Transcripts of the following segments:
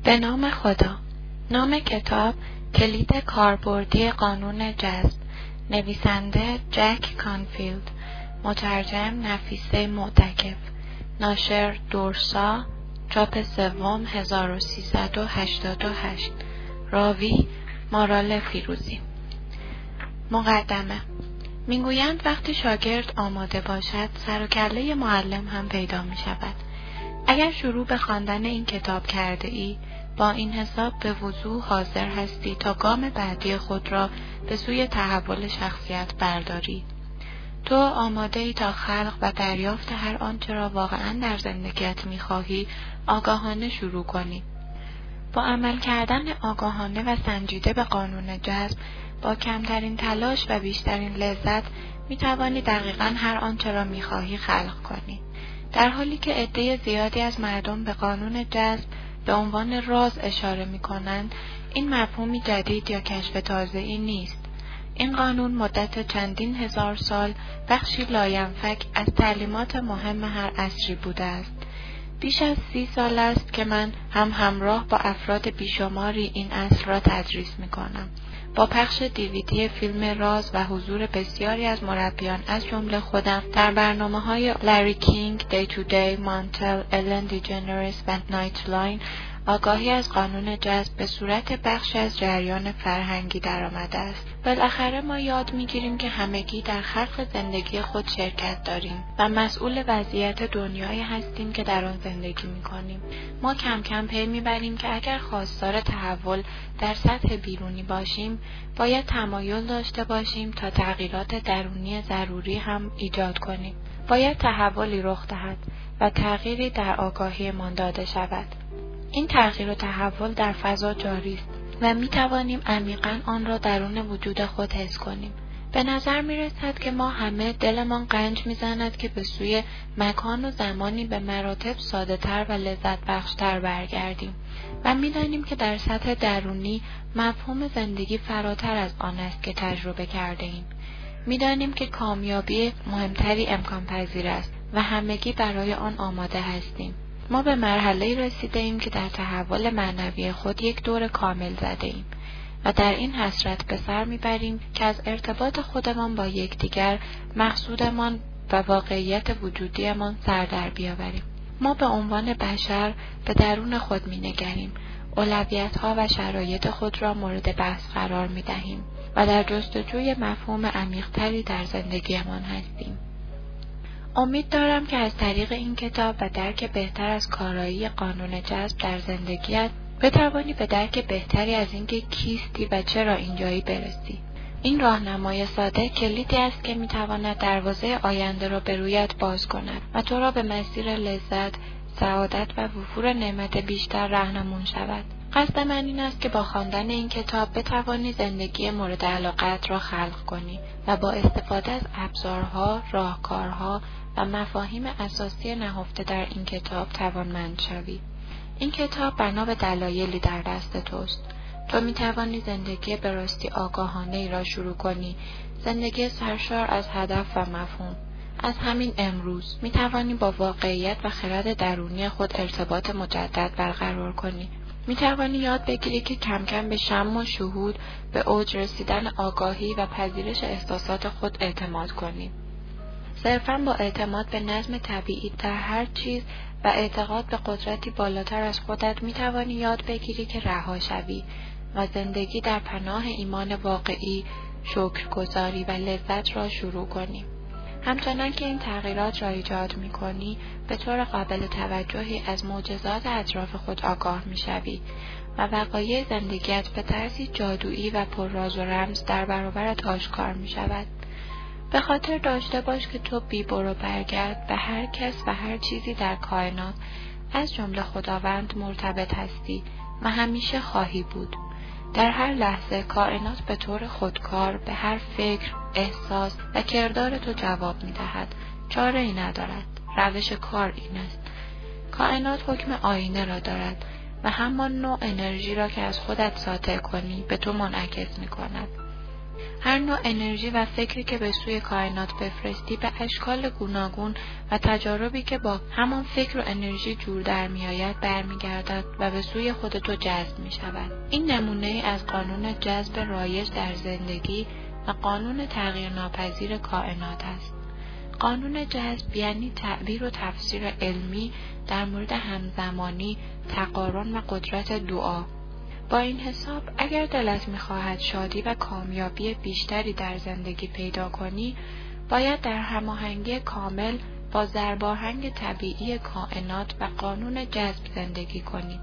به نام خدا. نام کتاب کلید کاربردی قانون جذب. نویسنده جک کانفیلد. مترجم نفیسه معتکف. ناشر دورسا. چاپ سوم 1388. راوی مارال فیروزی. مقدمه. میگویند وقتی شاگرد آماده باشد سر و کله معلم هم پیدا می شود. اگر شروع به خواندن این کتاب کرده ای، با این حساب به وضوح حاضر هستی تا گام بعدی خود را به سوی تحول شخصیت برداری. تو آماده ای تا خلق و دریافت هر آنچه را واقعا در زندگیت می‌خواهی آگاهانه شروع کنی. با عمل کردن آگاهانه و سنجیده به قانون جذب، با کمترین تلاش و بیشترین لذت می‌توانی دقیقاً هر آنچه را می‌خواهی خلق کنی. در حالی که عده زیادی از مردم به قانون جذب به عنوان راز اشاره می‌کنند، این مفهومی جدید یا کشف تازه‌ای نیست. این قانون مدت چندین هزار سال بخشی لاینفک از تعلیمات مهم هر عصری بوده است. بیش از 30 سال است که من همراه با افراد بیشماری این اصل را تدریس می‌کنم. با پخش دیویدی فیلم راز و حضور بسیاری از مربیان از جمله خودم در برنامه‌های لری کینگ، دی تو دی، مانتل، الن دیجنرس و نایتلاین، آگاهی از قانون جذب به صورت بخشی از جریان فرهنگی درآمده است. بالاخره ما یاد می‌گیریم که همگی در خلق زندگی خود شرکت داریم و مسئول وضعیت دنیایی هستیم که در آن زندگی می‌کنیم. ما کم کم پی می‌بریم که اگر خواستار تحول در سطح بیرونی باشیم، باید تمایل داشته باشیم تا تغییرات درونی ضروری هم ایجاد کنیم. باید تحولی رخ دهد و تغییری در آگاهیمان داده شود. این تغییر و تحول در فضا جاری است و می توانیم عمیقاً آن را درون وجود خود حس کنیم. به نظر می رسد که ما همه دلمان قنج می زند که به سوی مکان و زمانی به مراتب ساده تر و لذت بخشتر برگردیم و می دانیم که در سطح درونی مفهوم زندگی فراتر از آن است که تجربه کرده ایم. می دانیم که کامیابی مهمتری امکان پذیر است و همگی برای آن آماده هستیم. ما به مرحله‌ای رسیده ایم که در تحول معنوی خود یک دور کامل زده ایم و در این حسرت به سر میبریم که از ارتباط خودمان با یکدیگر، مقصودمان و واقعیت وجودیمان سر در بیاوریم. ما به عنوان بشر به درون خود مینگریم، اولویت‌ها و شرایط خود را مورد بحث قرار میدهیم و در جستجوی مفهوم عمیق‌تری در زندگیمان هستیم. امید دارم که از طریق این کتاب و درک بهتر از کارایی قانون جذب در زندگیت بتوانی به درک بهتری از اینکه کیستی و چرا اینجایی برسی. این راهنمای ساده کلیدی است که میتواند دروازه آینده را به رویت باز کند و تو را به مسیر لذت، سعادت و وفور نعمت بیشتر راهنمون شود. قصد من این است که با خواندن این کتاب بتوانی زندگی مورد علاقت را خلق کنی و با استفاده از ابزارها، راهکارها و مفاهیم اساسی نهفته در این کتاب توانمند شوی. این کتاب بنا به دلایلی در دست توست. تو می توانی زندگی به راستی آگاهانه ای را شروع کنی، زندگی سرشار از هدف و مفهوم. از همین امروز می توانی با واقعیت و خرد درونی خود ارتباط مجدد برقرار کنی. می توانی یاد بگیری که کم کم به شم و شهود، به اوج رسیدن آگاهی و پذیرش احساسات خود اعتماد کنی. صرفاً با اعتماد به نظم طبیعی در هر چیز و اعتقاد به قدرتی بالاتر از خودت می توانی یاد بگیری که رها شوی و زندگی در پناه ایمان واقعی، شکرگزاری و لذت را شروع کنی. همچنان که این تغییرات را ایجاد می کنی، به طور قابل توجهی از معجزات اطراف خود آگاه می شوی و وقایع زندگیت به طرزی جادویی و پر راز و رمز در برابرت آشکار می شود. به خاطر داشته باش که تو بی برو برگرد به هر کس و هر چیزی در کائنات از جمله خداوند مرتبط هستی و همیشه خواهی بود. در هر لحظه کائنات به طور خودکار به هر فکر، احساس و کردار تو جواب می دهد. چاره ای ندارد. روش کار این است. کائنات حکم آینه را دارد و همان نوع انرژی را که از خودت ساطع کنی به تو منعکس می کند. هر نوع انرژی و فکری که به سوی کائنات بفرستی به اشکال گوناگون و تجاربی که با همان فکر و انرژی جور در می آید برمیگردد و به سوی خود تو جذب می شود. این نمونه از قانون جذب رایج در زندگی و قانون تغییر ناپذیر کائنات است. قانون جذب یعنی تعبیر و تفسیر علمی در مورد همزمانی، تقارن و قدرت دعا. با این حساب اگر دلت می‌خواهد شادی و کامیابی بیشتری در زندگی پیدا کنی، باید در هماهنگی کامل با ضرباهنگ طبیعی کائنات و قانون جذب زندگی کنی.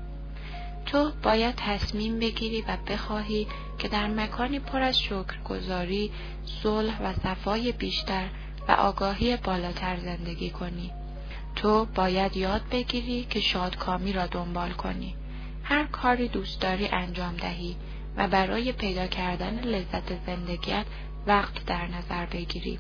تو باید تصمیم بگیری و بخواهی که در مکانی پر از شکرگزاری، صلح و صفای بیشتر و آگاهی بالاتر زندگی کنی. تو باید یاد بگیری که شادکامی را دنبال کنی. هر کاری دوست داری انجام دهی و برای پیدا کردن لذت زندگیت وقت در نظر بگیری.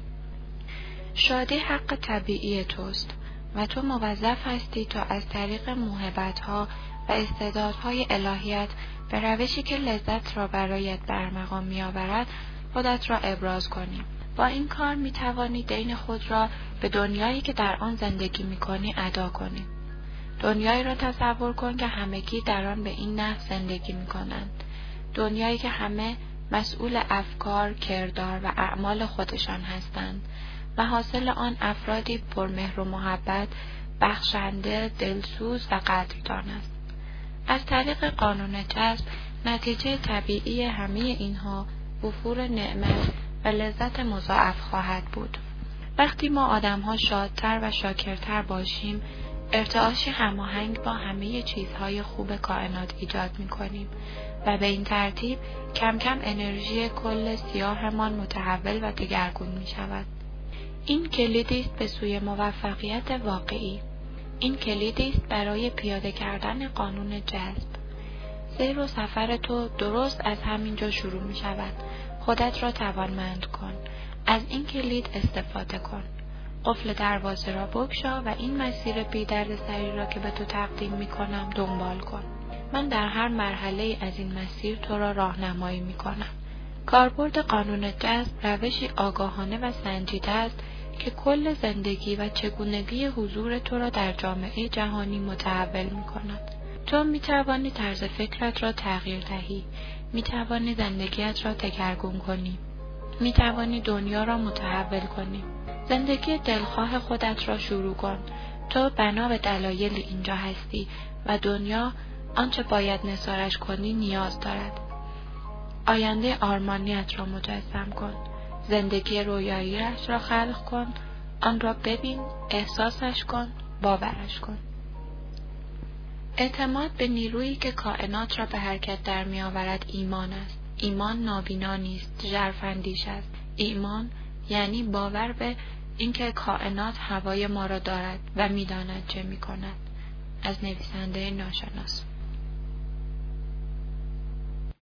شادی حق طبیعی توست و تو موظف هستی تا از طریق موهبت‌ها و استعدادهای الهیت به روشی که لذت را برایت برمقام می‌آورد خودت را ابراز کنی. با این کار می‌توانی دین خود را به دنیایی که در آن زندگی می‌کنی ادا کنی. دنیایی را تصور کن که همگی در آن به این نحو زندگی می‌کنند. دنیایی که همه مسئول افکار، کردار و اعمال خودشان هستند و حاصل آن افرادی پرمهر و محبت، بخشنده، دلسوز و قدردان است. از طریق قانون جذب نتیجه طبیعی همه اینها وفور نعمت و لذت مضاعف خواهد بود. وقتی ما آدم‌ها شادتر و شاکرتر باشیم، ارتعاشی هماهنگ با همه چیزهای خوب کائنات ایجاد می‌کنیم و به این ترتیب کم کم انرژی کل سیاهمان متحول و دگرگون می‌شود. این کلیدی است به سوی موفقیت واقعی. این کلیدی است برای پیاده کردن قانون جذب. سیر و سفر تو درست از همینجا شروع می‌شود. خودت را توانمند کن. از این کلید استفاده کن. قفل دروازه را بگشا و این مسیر بی دردسری را که به تو تقدیم می‌کنم دنبال کن. من در هر مرحله از این مسیر تو را راهنمایی می‌کنم. کاربرد قانون جذب روشی آگاهانه و سنجیده است که کل زندگی و چگونگی حضور تو را در جامعه جهانی متحول می‌کند. تو می‌توانی طرز فکرت را تغییر دهی، می‌توانی زندگیت را دگرگون کنی، می‌توانی دنیا را متحول کنی. زندگی دلخواه خودت را شروع کن. تو بنا به دلایلی اینجا هستی و دنیا آنچه باید نثارش کنی نیاز دارد. آینده آرمانیت را مجسم کن. زندگی رویایی‌اش را خلق کن. آن را ببین، احساسش کن، باورش کن. اعتماد به نیرویی که کائنات را به حرکت در می‌آورد ایمان است. ایمان نابینا نیست، ژرف‌اندیش است. ایمان یعنی باور به اینکه کائنات هوای ما را دارد و می‌داند چه می‌کند. از نویسنده ناشناس.